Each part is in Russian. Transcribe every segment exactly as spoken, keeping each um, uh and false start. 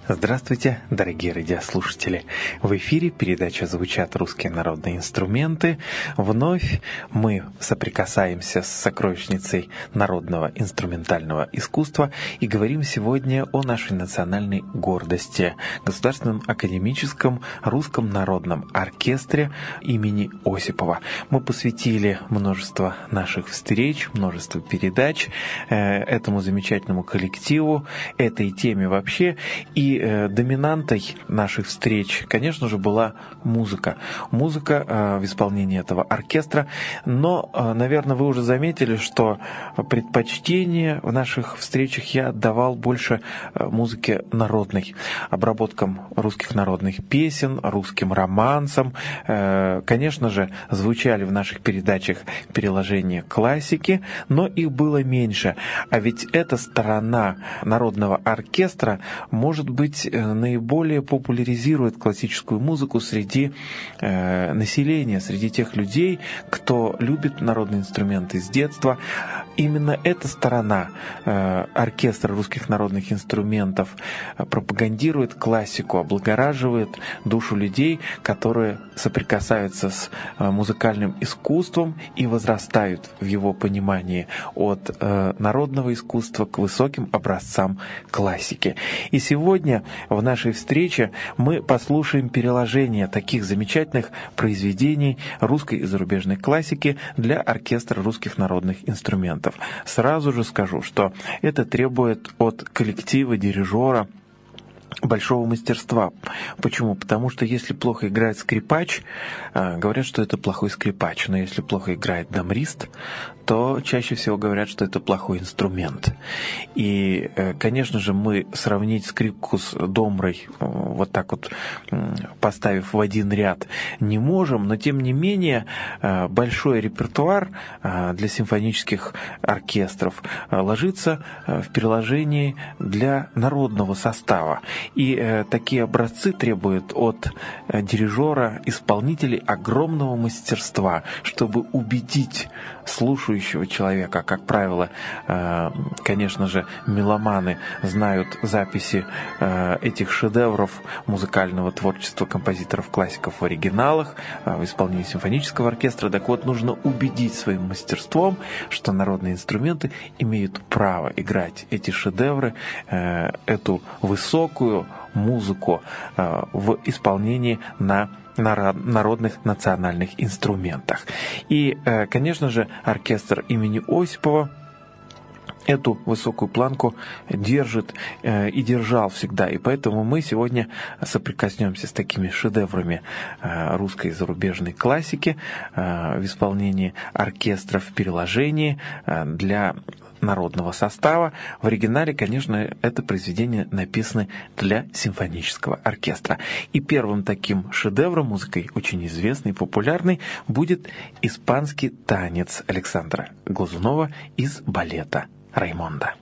Здравствуйте, дорогие радиослушатели! В эфире передача «Звучат русские народные инструменты». Вновь мы соприкасаемся с сокровищницей народного инструментального искусства и говорим сегодня о нашей национальной гордости — Государственном академическом русском народном оркестре имени Осипова. Мы посвятили множество наших встреч, множество передач э, этому замечательному коллективу, этой теме вообще. И доминантой наших встреч, конечно же, была музыка. Музыка э, в исполнении этого оркестра. Но, э, наверное, вы уже заметили, что предпочтение в наших встречах я отдавал больше э, музыке народной, обработкам русских народных песен, русским романсам. Э, конечно же, звучали в наших передачах переложения классики, но их было меньше. А ведь эта сторона народного оркестра, может быть, наиболее популяризирует классическую музыку среди э, населения, среди тех людей, кто любит народные инструменты с детства. Именно эта сторона э, оркестра русских народных инструментов пропагандирует классику, облагораживает душу людей, которые соприкасаются с э, музыкальным искусством и возрастают в его понимании от э, народного искусства к высоким образцам классики. И сегодня в нашей встрече мы послушаем переложение таких замечательных произведений русской и зарубежной классики для оркестра русских народных инструментов. Сразу же скажу, что это требует от коллектива, дирижера большого мастерства. Почему? Потому что если плохо играет скрипач, говорят, что это плохой скрипач, но если плохо играет домрист, то чаще всего говорят, что это плохой инструмент. И, конечно же, мы сравнить скрипку с домрой, вот так вот поставив в один ряд, не можем, но тем не менее большой репертуар для симфонических оркестров ложится в переложении для народного состава. И э, такие образцы требуют от э, дирижера, исполнителей огромного мастерства, чтобы убедить слушающего человека. Как правило, э, конечно же, меломаны знают записи э, этих шедевров музыкального творчества композиторов-классиков в оригиналах, э, в исполнении симфонического оркестра. Так вот, нужно убедить своим мастерством, что народные инструменты имеют право играть эти шедевры, э, эту высокую музыку э, в исполнении на народных национальных инструментах. И, э, конечно же, оркестр имени Осипова эту высокую планку держит э, и держал всегда. И поэтому мы сегодня соприкоснемся с такими шедеврами э, русской и зарубежной классики э, в исполнении оркестра в переложении э, для народного состава. В оригинале, конечно, это произведение написано для симфонического оркестра. И первым таким шедевром, музыкой очень известной и популярной, будет испанский танец Александра Глазунова из балета «Раймонда».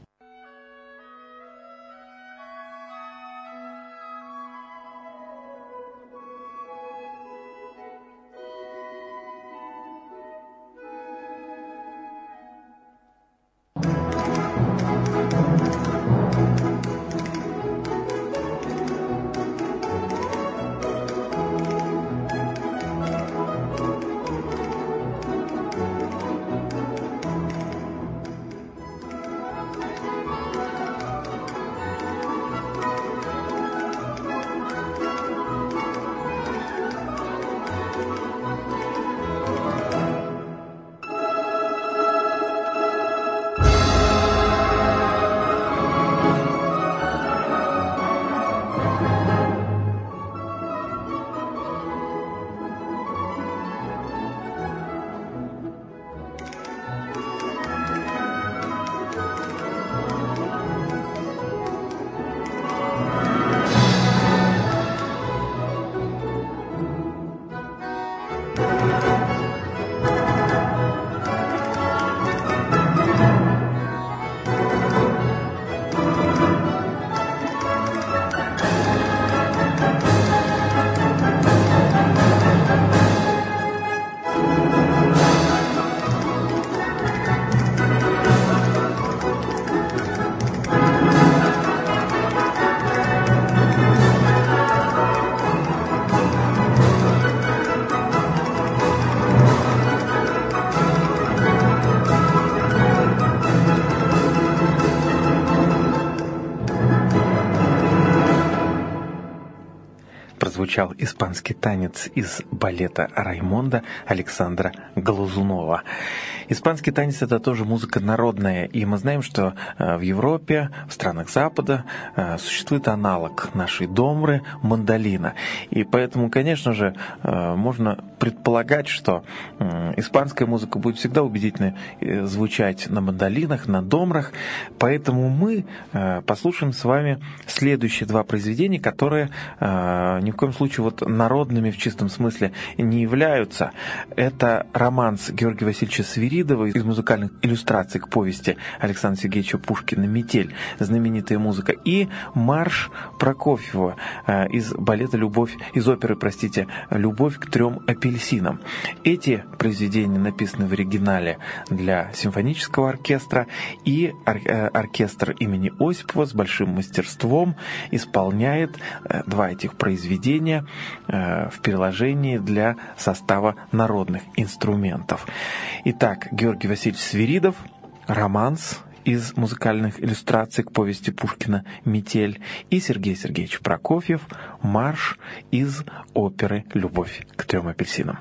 прозвучал испанский танец из балета «Раймонда» Александра Глазунова. Испанский танец — это тоже музыка народная, и мы знаем, что в Европе, в странах Запада существует аналог нашей домры — мандолина. И поэтому, конечно же, можно предполагать, что испанская музыка будет всегда убедительно звучать на мандолинах, на домрах. Поэтому мы послушаем с вами следующие два произведения, которые ни в коем случае вот народными в чистом смысле не являются. Это романс Георгия Васильевича Свиридова из музыкальных иллюстраций к повести Александра Сергеевича Пушкина «Метель», знаменитая музыка, и марш Прокофьева из балета «Любовь», из оперы, простите, «Любовь к трем апельсинам». Эти произведения написаны в оригинале для симфонического оркестра, и ор- оркестр имени Осипова с большим мастерством исполняет два этих произведения в переложении для состава народных инструментов. Итак, Георгий Васильевич Свиридов, романс из музыкальных иллюстраций к повести Пушкина «Метель», и Сергей Сергеевич Прокофьев, марш из оперы «Любовь к трем апельсинам».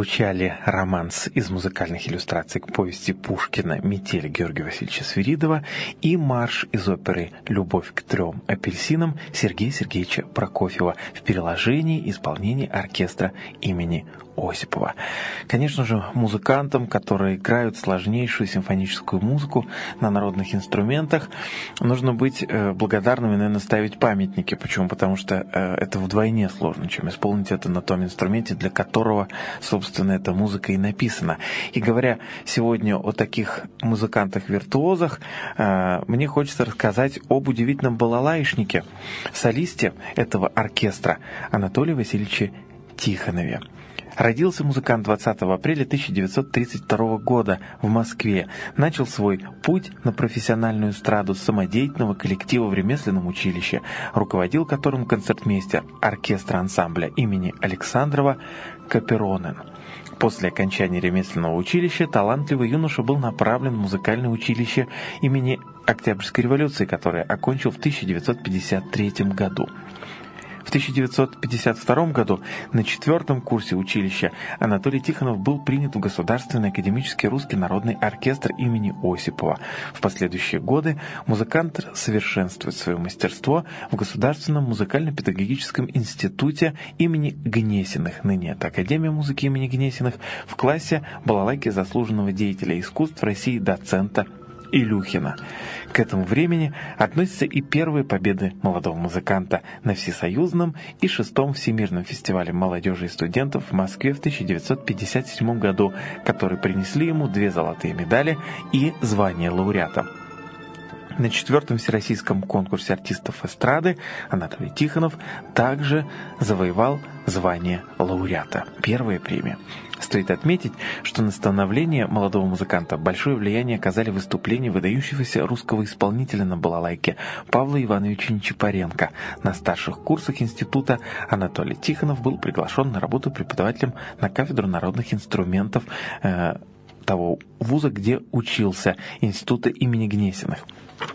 прозвучали романс из музыкальных иллюстраций к повести Пушкина «Метель» Георгия Васильевича Свиридова и марш из оперы «Любовь к трем апельсинам» Сергея Сергеевича Прокофьева в переложении и исполнении оркестра имени Осипова. Конечно же, музыкантам, которые играют сложнейшую симфоническую музыку на народных инструментах, нужно быть э, благодарным и, наверное, ставить памятники. Почему? Потому что э, это вдвойне сложно, чем исполнить это на том инструменте, для которого, собственно, эта музыка и написана. И говоря сегодня о таких музыкантах-виртуозах, э, мне хочется рассказать об удивительном балалаишнике, солисте этого оркестра Анатолии Васильевиче Тихонове. Родился музыкант двадцатого апреля тысяча девятьсот тридцать второго года в Москве. Начал свой путь на профессиональную эстраду с самодеятельного коллектива в ремесленном училище, руководил которым концертмейстер оркестра ансамбля имени Александрова Каперонен. После окончания ремесленного училища талантливый юноша был направлен в музыкальное училище имени Октябрьской революции, которое окончил в тысяча девятьсот пятьдесят третьем году. В тысяча девятьсот пятьдесят втором году на четвертом курсе училища Анатолий Тихонов был принят в Государственный академический русский народный оркестр имени Осипова. В последующие годы музыкант совершенствует свое мастерство в Государственном музыкально-педагогическом институте имени Гнесиных, ныне это Академия музыки имени Гнесиных, в классе балалайки заслуженного деятеля искусств России доцента Илюхина. К этому времени относятся и первые победы молодого музыканта на всесоюзном и шестом Всемирном фестивале молодежи и студентов в Москве в тысяча девятьсот пятьдесят седьмом году, которые принесли ему две золотые медали и звание лауреата. На четвертом всероссийском конкурсе артистов эстрады Анатолий Тихонов также завоевал звание лауреата, первая премия. Стоит отметить, что на становление молодого музыканта большое влияние оказали выступления выдающегося русского исполнителя на балалайке Павла Ивановича Нечапаренко. На старших курсах института Анатолий Тихонов был приглашен на работу преподавателем на кафедру народных инструментов э, того вуза, где учился, института имени Гнесиных.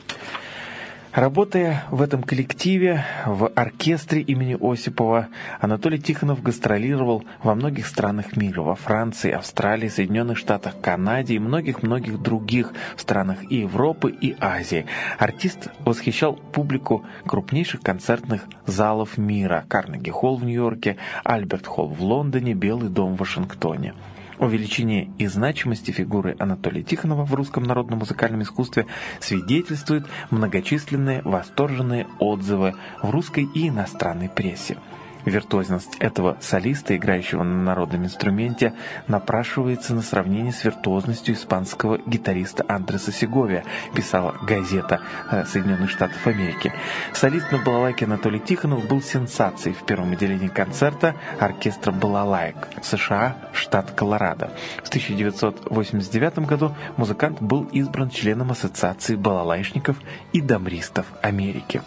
Работая в этом коллективе, в оркестре имени Осипова, Анатолий Тихонов гастролировал во многих странах мира, во Франции, Австралии, Соединенных Штатах, Канаде и многих-многих других странах и Европы, и Азии. Артист восхищал публику крупнейших концертных залов мира: Карнеги-холл в Нью-Йорке, Альберт-холл в Лондоне, Белый дом в Вашингтоне. О величине и значимости фигуры Анатолия Тихонова в русском народном музыкальном искусстве свидетельствуют многочисленные восторженные отзывы в русской и иностранной прессе. Виртуозность этого солиста, играющего на народном инструменте, напрашивается на сравнение с виртуозностью испанского гитариста Андреса Сеговия, писала газета Соединенных Штатов Америки. Солист на балалайке Анатолий Тихонов был сенсацией в первом отделении концерта оркестра балалаек США, штат Колорадо. В тысяча девятьсот восемьдесят девятом году музыкант был избран членом Ассоциации балалайшников и дамбристов Америки.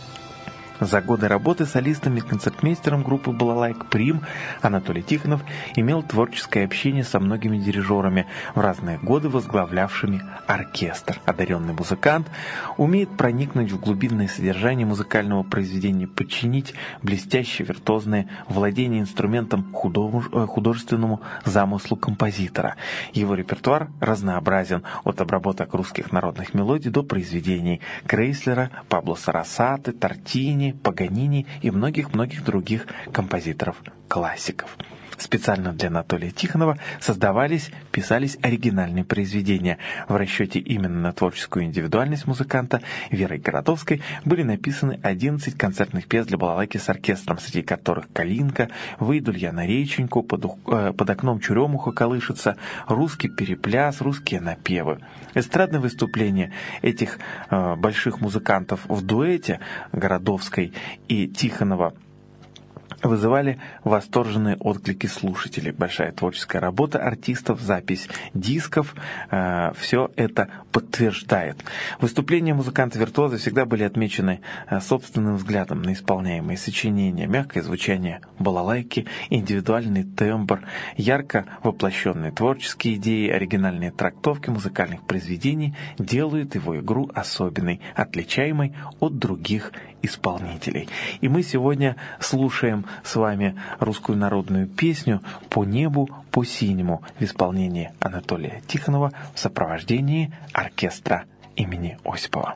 За годы работы солистом и концертмейстером группы «Балалайк Прим» Анатолий Тихонов имел творческое общение со многими дирижерами, в разные годы возглавлявшими оркестр. Одаренный музыкант умеет проникнуть в глубинное содержание музыкального произведения, подчинить блестящее виртуозное владение инструментом художественному замыслу композитора. Его репертуар разнообразен, от обработок русских народных мелодий до произведений Крейслера, Пабло Сарасаты, Тортини, Паганини и многих-многих других композиторов-классиков. Специально для Анатолия Тихонова создавались, писались оригинальные произведения. В расчете именно на творческую индивидуальность музыканта Верой Городовской были написаны одиннадцать концертных пьес для балалайки с оркестром, среди которых «Калинка», «Выйду ли я на реченьку», «Под, э, под окном черемуха колышется», «Русский перепляс», «Русские напевы». Эстрадное выступление этих э, больших музыкантов в дуэте Городовской и Тихонова вызывали восторженные отклики слушателей. Большая творческая работа артистов, запись дисков, э, все это подтверждает. Выступления музыканта-виртуоза всегда были отмечены э, собственным взглядом на исполняемые сочинения, мягкое звучание балалайки, индивидуальный тембр, ярко воплощенные творческие идеи, оригинальные трактовки музыкальных произведений делают его игру особенной, отличаемой от других исполнителей. И мы сегодня слушаем с вами русскую народную песню «По небу, по синему» в исполнении Анатолия Тихонова в сопровождении оркестра имени Осипова.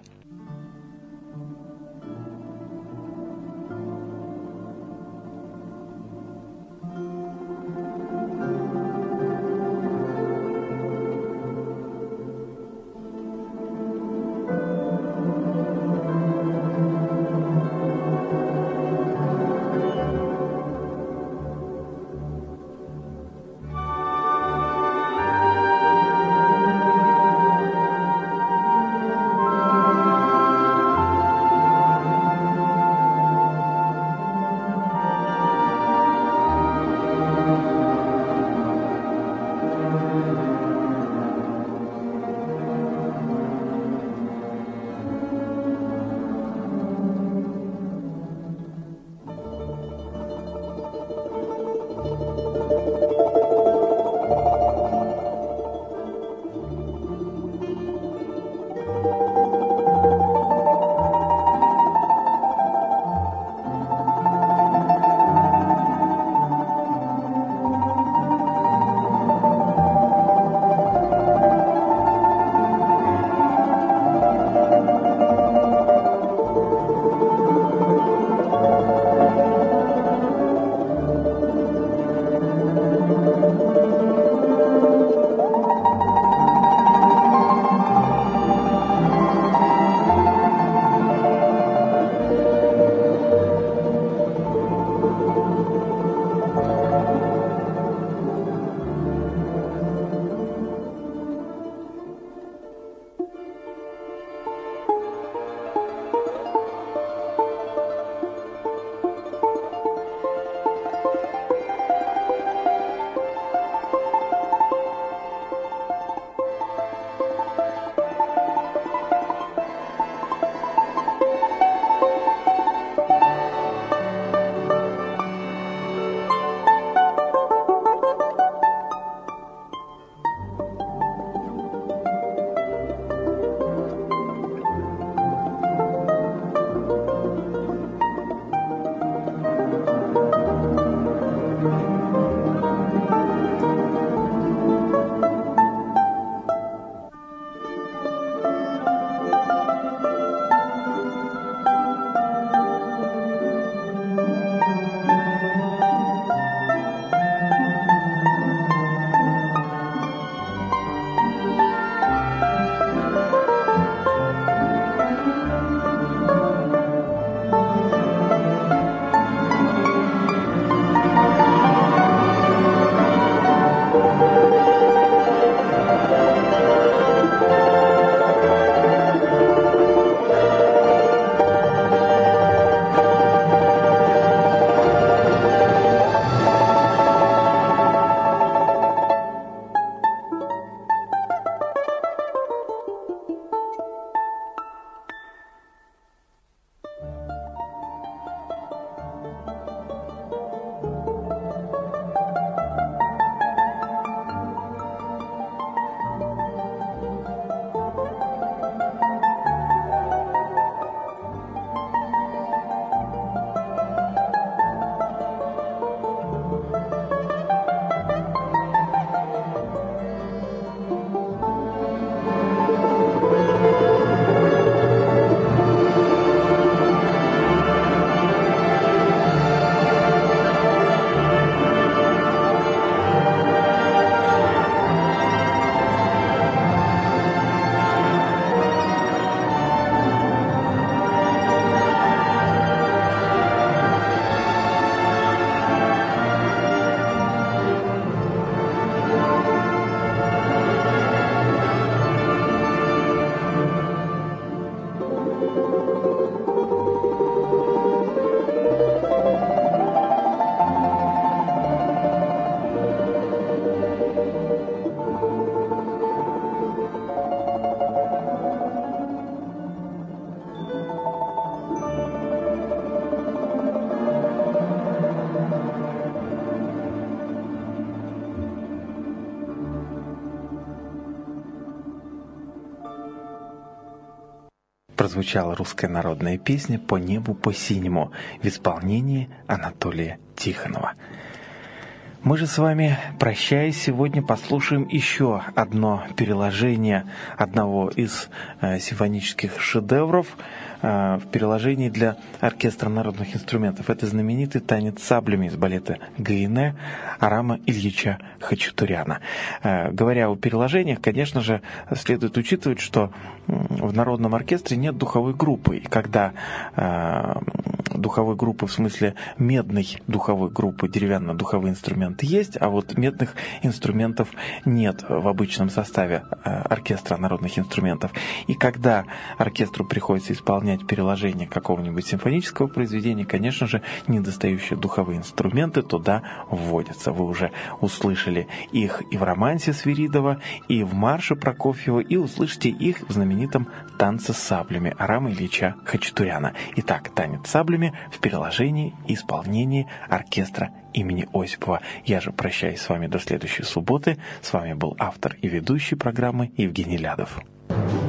прозвучала русская народная песня «По небу, по синему» в исполнении Анатолия Тихонова. Мы же с вами, прощаясь, сегодня послушаем еще одно переложение одного из э, симфонических шедевров э, в переложении для оркестра народных инструментов. Это знаменитый танец саблями из балета Гайне Арама Ильича Хачатуряна. Э, говоря о переложениях, конечно же, следует учитывать, что в народном оркестре нет духовой группы. И когда э, духовой группы, в смысле медной духовой группы, деревянно-духовые инструменты есть, а вот медных инструментов нет в обычном составе оркестра народных инструментов. И когда оркестру приходится исполнять переложение какого-нибудь симфонического произведения, конечно же, недостающие духовые инструменты туда вводятся. Вы уже услышали их и в романсе Свиридова, и в марше Прокофьева, и услышите их в знаменитом танце с саблями Арама Ильича Хачатуряна. Итак, танец с саблями в переложении и исполнении оркестра имени Осипова. Я же прощаюсь с вами до следующей субботы. С вами был автор и ведущий программы Евгений Лядов.